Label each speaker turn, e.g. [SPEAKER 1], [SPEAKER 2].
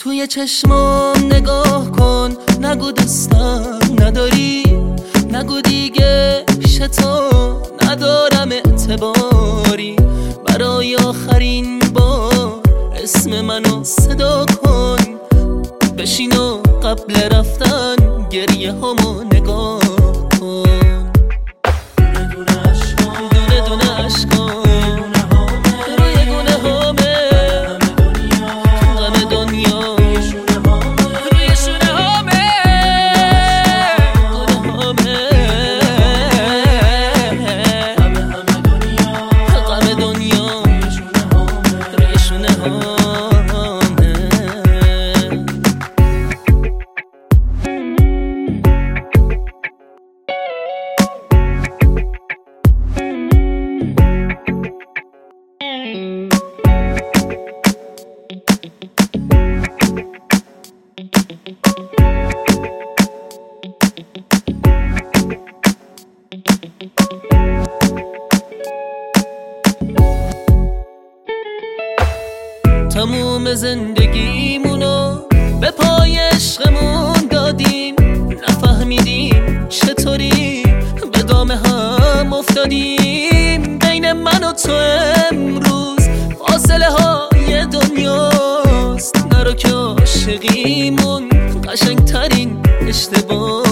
[SPEAKER 1] توی چشمام نگاه کن، نگو دوستم نداری، نگو دیگه پیش تو ندارم اعتباری. برای آخرین بار اسم منو صدا کن، بشین و قبل رفتن گریه همو نگاه کن. دونه دونه عشقام، دونه دونه عشقام، روی گونه همه غم دنیا، روی شونه همه گونه همه غم دنیا، روی شونه همه. تموم زندگیمونو به پای عشقمون دادیم، نفهمیدیم چطوری به دام هم افتادیم. بین من و تو امروز فاصله های دنیاست، نرو که عاشقیمون قشنگترین اشتباه